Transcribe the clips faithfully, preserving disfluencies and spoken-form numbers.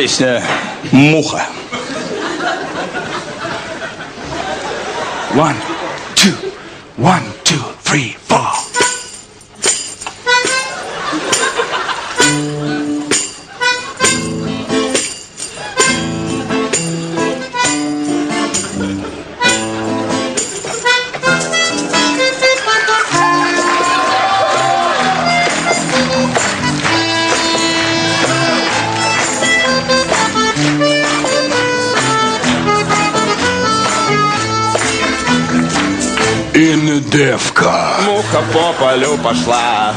Песня «Муха». One, two, one, two, three, four. Индевка. Муха по полю пошла,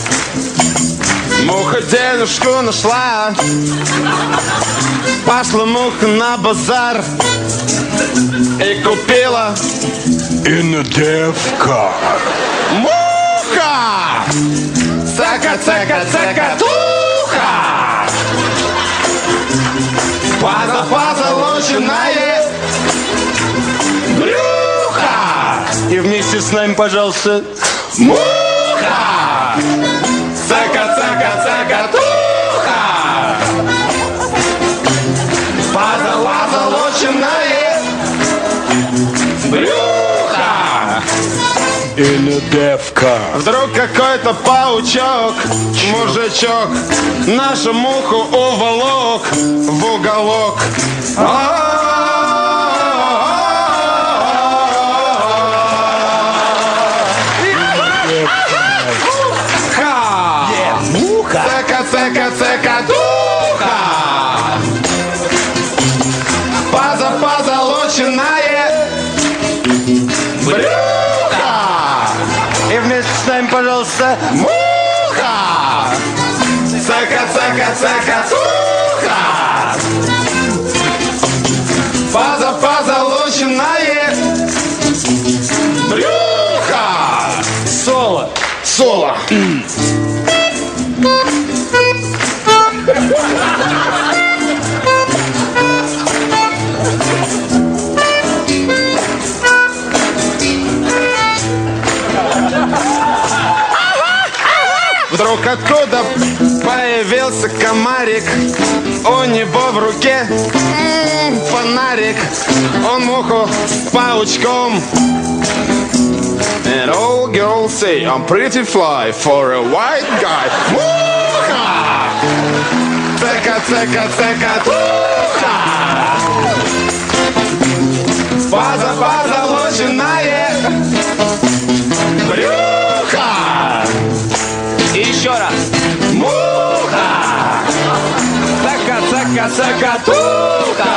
муха денежку нашла. Пошла муха на базар и купила Индевка. муха. Цака, цака, цакатуха. Паза, позолоченная брюха. И вместе с нами, пожалуйста, муха. Цака, цака, цакатуха. Позолоченная брюха. Индевка. Вдруг какой-то паучок, мужичок, нашу муху уволок в уголок. Муха. Цека, цека, цекатуха. Паза, позолоченная брюха. И вместе с нами, пожалуйста, муха. Цека, цека, цекатуха. Паза, позолоченная брюха. Соло. Соло. Вдруг откуда появился комарик, у него в руке м-м, фонарик, он муху с паучком. And all girls say I'm pretty fly for a white guy. Муха! Цека, цека, цекатуха. Паза, позолоченная брюха. И еще раз. Муха! Цека, цека, цекатуха.